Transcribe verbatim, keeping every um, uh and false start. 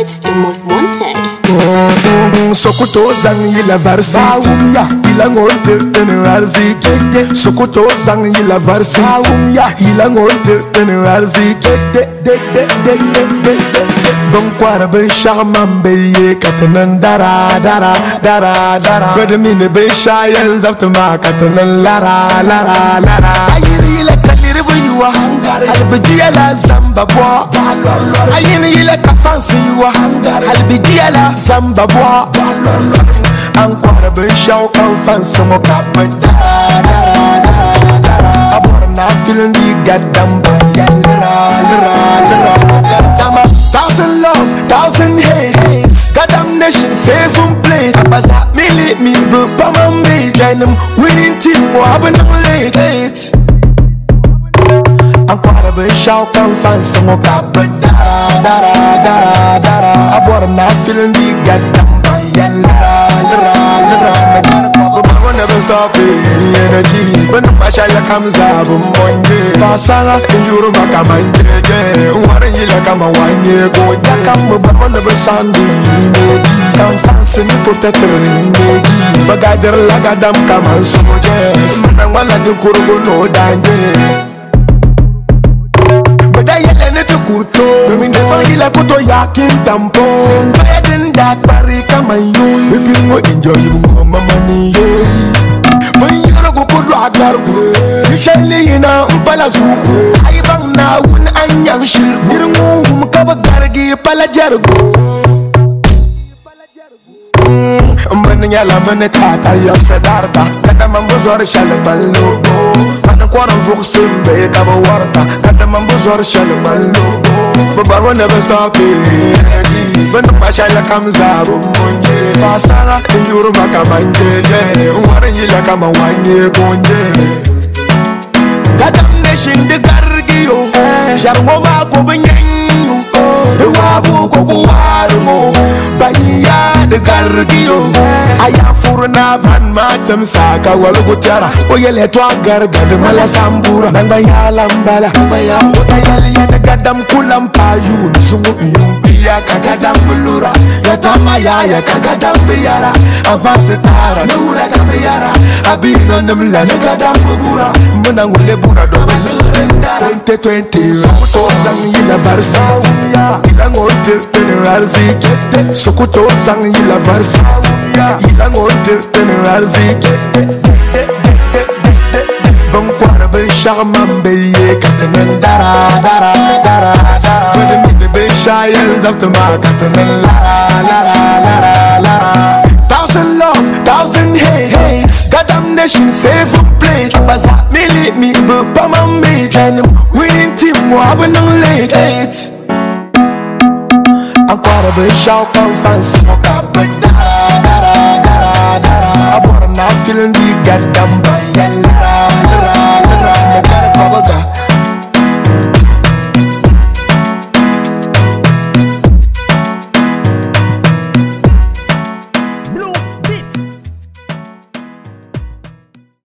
Records, the most wanted. Sokoto zang yila varsity Ila ngolte tene varsity Sokoto zang yila varsity Ila ngolte tene varsity Bon kwara ben shaman beye katanan dara dara dara dara Bada mine ben shayan zaftama katanan lara lara lara Ayini ila kaniri buyuwa Albidiya la zamba bwa Ayini ila kafansi yuwa Albidiya la zamba bwa Ankwara ben shaw kan fansi mo kappa dara dara dara dara Aborna feeling the goddamn baya lira lira lira Goddamn thousand love, thousand hate Goddamn nation safe and play Abasa mili mi bu pama me Jainam winning team mo abanang late Ankwara ben shaw kan fansi mo kappa dara dara dara dara Aborna feeling the goddamn baya lira lira lira Never stop it, energy. When the mashallah comes up, Monday. Pasala, Juru Makamanje, Warren Yilakama, one year go. Yakam, but one never Sunday. Come fancy, protector, but I did like a damn come on, so yes. And one like the Kuru, no danger. But I yell at the Kuto, I mean, the Mahila Kuto Yakin Tampon. I didn't that Barika, my you, if you will enjoy you, money. When you're go to Agargo, you shall lay in a Palazuko. I bang now when I'm young, sure, you Kabagargi, Palajargo. Mbanyala manetata yosedarta kada mambozor shalbalo kada kwaram vuksim be kaba warta kada mambozor shalbalo babar will never stop it when the mashallah comes out monje pasara njuru makamanje waran yila kama wanye konje kada nation de gargiyo jarmo ma ko banyanyu de wabu ko ko warumo banya de gargiyo aya furna ban matam saka wal gutara o yele to gargad mala sambura dan banya lambala baya o yele ya gadam kulam payu sungu biya kagadam bulura ya tama ya ya kagadam biyara avance tara nura kamiyara abino namla gadam bugura muna ngule bura do twenty twenty Sokoto zang yila varsity ila ngolte tene varsity Sokoto zang yila varsity ila ngolte tene varsity Bon kwara ben shaman beye katanan dara dara dara dara Bada mine ben shayan zaftama katanan lara lara lara lara Thousand love, thousand hate Goddamn nation safe and play Abasa mili mi bu pama me Jainam winning team mo abanang late Ankwara ben shaw kan fansi mo kappa dara dara dara dara Aborna feeling the goddamn baya lira lira lira Nagara kabaga